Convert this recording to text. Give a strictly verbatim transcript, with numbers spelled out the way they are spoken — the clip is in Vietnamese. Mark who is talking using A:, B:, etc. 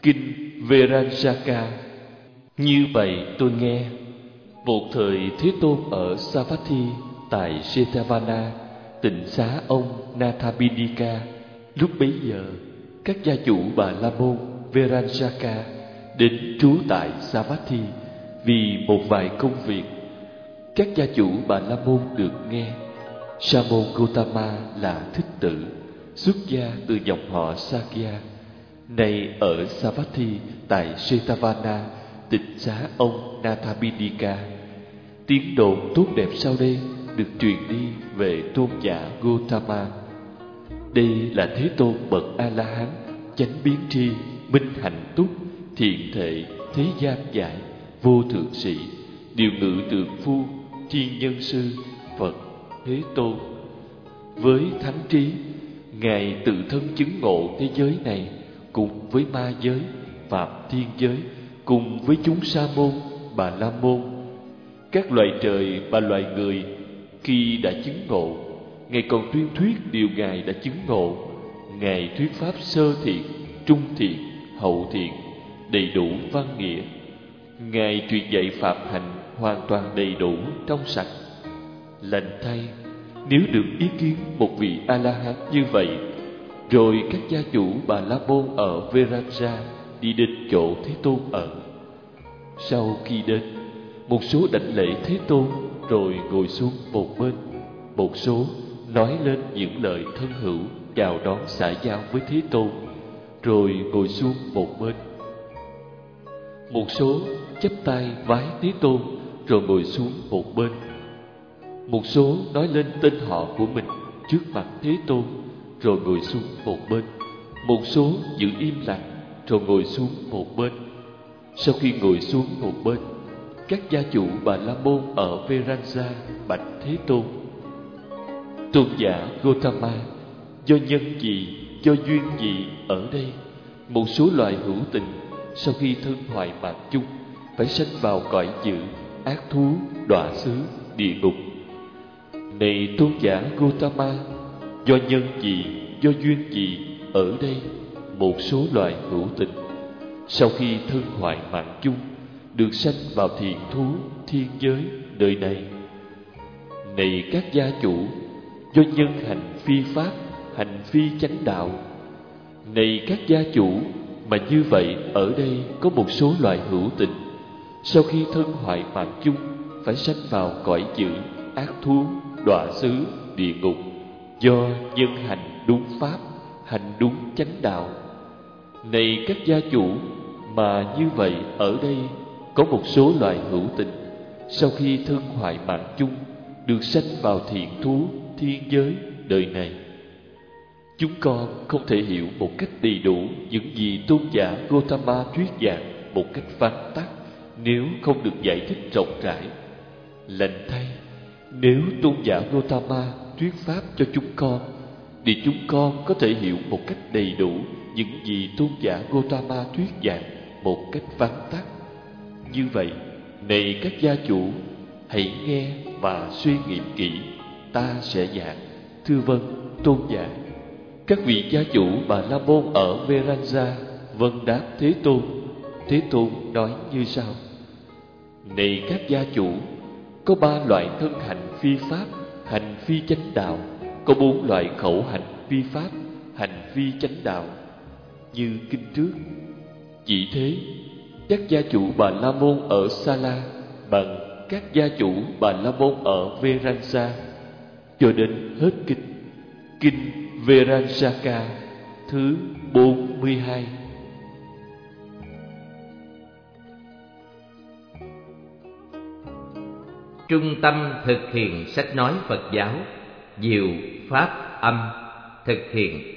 A: Kinh Veransaka. Như vậy tôi nghe, một thời Thế Tôn ở Savatthi tại Jetavana, tịnh xá ông Nathabindika. Lúc bấy giờ, các gia chủ Bà La Môn Veransaka đến trú tại Savatthi vì một vài công việc. Các gia chủ Bà La Môn được nghe Sa môn Gotama là thích tử, xuất gia từ dòng họ Sakya, nay ở Savatthi tại Jetavana, tịnh xá ông Nathabindika. Tiếng đồn tốt đẹp sau đây được truyền đi về tôn giả Gotama. Đây là Thế Tôn bậc A La Hán, chánh biến tri, minh hạnh túc, thiện thệ, thế gian giải, vô thượng sĩ, điều ngự tượng phu, thiên nhân sư, Phật Thế Tôn. Với thánh trí, ngài tự thân chứng ngộ thế giới này cùng với ma giới, phạm thiên giới, cùng với chúng sa môn, Bà La Môn, các loài trời và loài người. Khi đã chứng ngộ, ngài còn tuyên thuyết điều ngài đã chứng ngộ. Ngài thuyết pháp sơ thiện, trung thiện, hậu thiện, đầy đủ văn nghĩa. Ngài truyền dạy phạm hạnh hoàn toàn đầy đủ, trong sạch. Lành thay, nếu được ý kiến một vị A La Hán như vậy, rồi các gia chủ Bà La Môn ở Veranja đi đến chỗ Thế Tôn ở. Sau khi đến, một số đảnh lễ Thế Tôn rồi ngồi xuống một bên. Một số nói lên những lời thân hữu chào đón xã giao với Thế Tôn, rồi ngồi xuống một bên. Một số chắp tay vái Thế Tôn rồi ngồi xuống một bên. Một số nói lên tên họ của mình trước mặt Thế Tôn rồi ngồi xuống một bên. Một số giữ im lặng rồi ngồi xuống một bên. Sau khi ngồi xuống một bên, các gia chủ Bà La Môn ở Veranja bạch Thế Tôn: Tôn giả Gotama, do nhân gì, do duyên gì ở đây, một số loài hữu tình sau khi thân hoại mạng chung phải sanh vào cõi dữ, ác thú, đọa xứ, địa ngục. Này tôn giả Gotama, do nhân gì, do duyên gì ở đây, một số loài hữu tình sau khi thân hoại mạng chung được sanh vào thiện thú, thiên giới, nơi này. Này các gia chủ, do nhân hành phi pháp, hành phi chánh đạo. Này các gia chủ, mà như vậy ở đây có một số loài hữu tình sau khi thân hoại mạng chung phải sanh vào cõi dữ, ác thú, đọa xứ, địa ngục, do nhân hành đúng pháp, hành đúng chánh đạo. Này các gia chủ, mà như vậy ở đây có một số loài hữu tình sau khi thân hoại mạng chung được sanh vào thiện thú, thiên giới, đời này. Chúng con không thể hiểu một cách đầy đủ những gì tôn giả Gotama thuyết giảng một cách vắn tắt nếu không được giải thích rộng rãi. Lành thay, nếu tôn giả Gotama thuyết pháp cho chúng con, để chúng con có thể hiểu một cách đầy đủ những gì tôn giả Gotama thuyết giảng một cách vắn tắt. Như vậy, này các gia chủ, hãy nghe và suy nghiệm kỹ, ta sẽ giảng. Thưa vâng, tôn giả. Các vị gia chủ Bà La Môn ở Veranja vâng đáp Thế Tôn. Thế Tôn nói như sau: Này các gia chủ, có ba loại thân hành phi pháp, hành phi chánh đạo. Có bốn loại khẩu hành phi pháp, hành phi chánh đạo, như kinh trước. Chỉ thế, các gia chủ Bà La Môn ở Sala bằng các gia chủ Bà La Môn ở Veranja, cho đến hết kinh. Kinh Veransaka thứ bốn mươi hai.
B: Trung tâm thực hiện sách nói Phật giáo, Diệu Pháp Âm, thực hiện